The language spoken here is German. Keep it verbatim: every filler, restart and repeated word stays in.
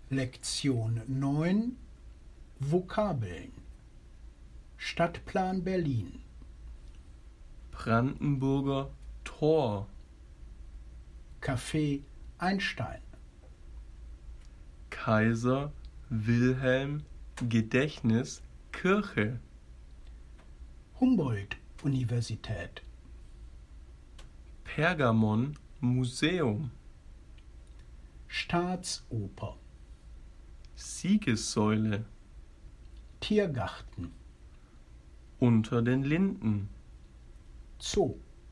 Lektion neun Vokabeln Stadtplan Berlin Brandenburger Tor, Café Einstein Kaiser Wilhelm Gedächtniskirche, Humboldt-Universität Pergamon Museum, Staatsoper Siegessäule, Tiergarten Unter den Linden, Zoo